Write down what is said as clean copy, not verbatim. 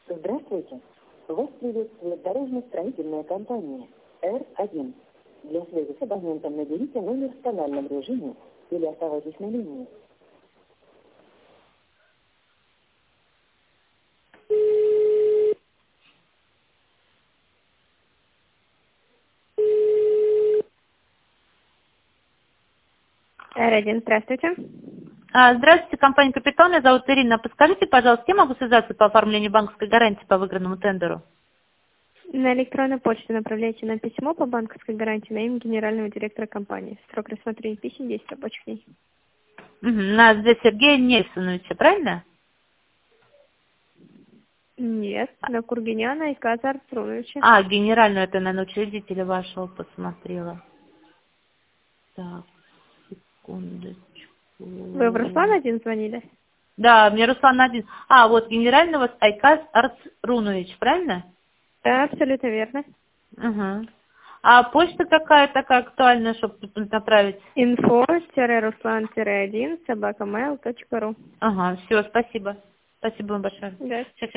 Здравствуйте. Вас приветствует дорожно-строительная компания Р1. Для связи с абонентом наберите номер в тональном режиме или оставайтесь на линии. Р1, здравствуйте. Здравствуйте, компания «Капитал». Меня зовут Ирина. Подскажите, пожалуйста, с кем могу связаться по оформлению банковской гарантии по выигранному тендеру? На электронную почту направляйте нам письмо по банковской гарантии на имя генерального директора компании. Срок рассмотрения писем 10 рабочих дней. На З. Сергея Нельсоновича, правильно? Нет, на Кургиняна и Каза Артуровича. Генерального, это, наверное, учредителя вашего посмотрела. Так, секундочку. Вы в Руслан-1 звонили? Да, мне Руслан один. Вот генерального Айказ Арцрунович, правильно? Да, абсолютно верно. Угу. А почта какая такая актуальная, чтобы направить? info-ruslan-1 @mail.ru. Все, спасибо. Спасибо вам большое. Да. Сейчас